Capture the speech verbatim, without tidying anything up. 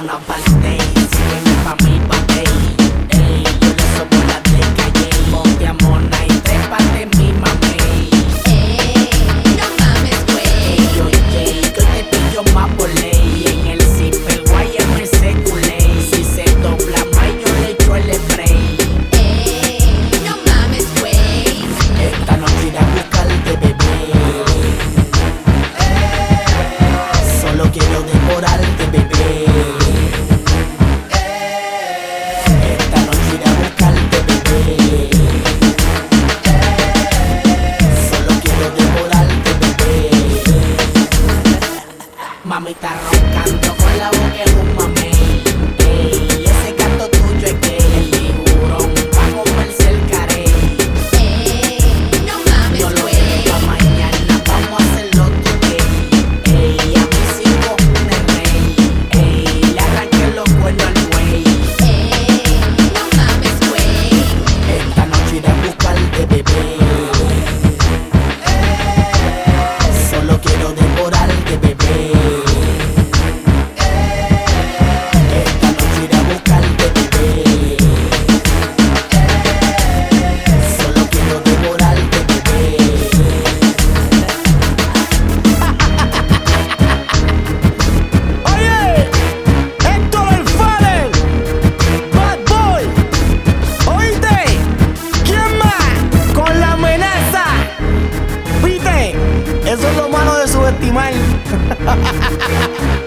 una parte. Sígueme pa' mi parte. Ey, yo le sopo la de calle. Ponte a mona y trépate mi mame. Ey, no mames, güey. Ey, oye, que te pillo más por ley. En el zipper guay me se culé. Si se dobla más yo le echo el spray. Ey, no mames, güey. Esta noche iré a buscarte, bebé. Solo quiero devorarte, bebé. Esta noche iré a buscarte, bebé. Solo quiero devorarte, bebé. Mami está roncando con la boca en un mamey. Ey, ese canto tuyo es que el tiburón va a comerse el carey. Ey, no mames, Yo lo güey. sé pa' mañana, vamos a hacerlo today. Ey, a mis hijos un rey. Ey, le arranqué los cuernos al güey. Ey, no mames, güey. Esta noche iré a buscarte, bebé. Solo quiero devorarte, bebé. Esta noche iré a buscarte, bebé. Solo quiero devorarte, bebé. Oye, Héctor el Fader, Bad Boy, oíste, ¿quién más? Con la amenaza, viste, eso es lo malo de subestimar.